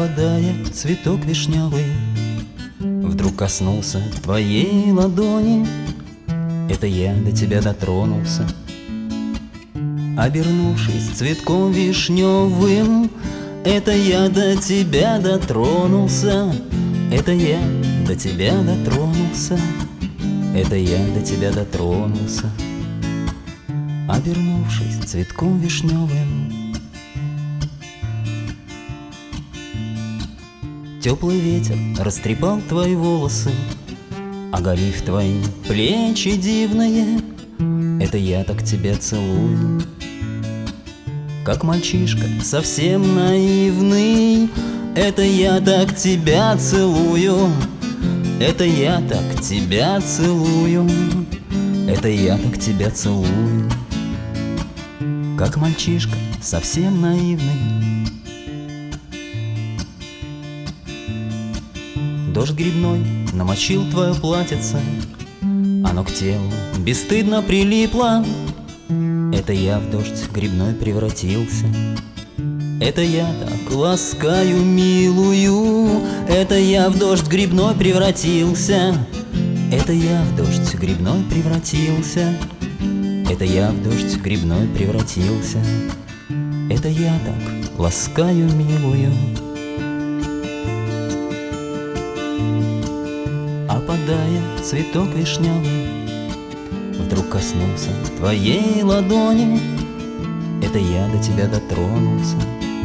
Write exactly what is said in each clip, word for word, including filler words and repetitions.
Опадая, цветок вишневый вдруг коснулся твоей ладони. Это я до тебя дотронулся. Обернувшись цветком вишневым, это я до тебя дотронулся. Это я до тебя дотронулся. Это я до тебя дотронулся. Обернувшись цветком вишневым. Теплый ветер растрепал твои волосы, оголив твои плечи дивные. Это я так тебя целую, как мальчишка совсем наивный. Это я так тебя целую. Это я так тебя целую. Это я так тебя целую, как мальчишка совсем наивный. Дождь грибной намочил твое платьице, оно к телу бесстыдно прилипло. Это я в дождь грибной превратился. Это я так ласкаю милую. Это я в дождь грибной превратился. Это я в дождь грибной превратился. Это я в дождь грибной превратился. Это я так ласкаю милую. Опадая, цветок вишневый вдруг коснулся твоей ладони. Это я до тебя дотронулся.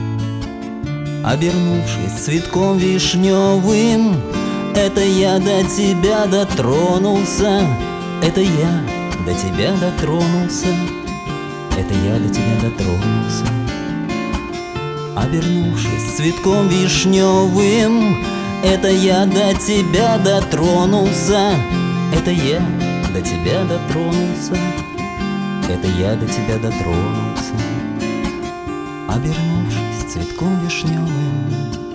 Обернувшись цветком вишневым, это я до тебя дотронулся. Это я до тебя дотронулся. Это я до тебя дотронулся. Обернувшись цветком вишневым, это я до тебя дотронулся. Это я до тебя дотронулся. Это я до тебя дотронулся. Обернувшись цветком вишневым.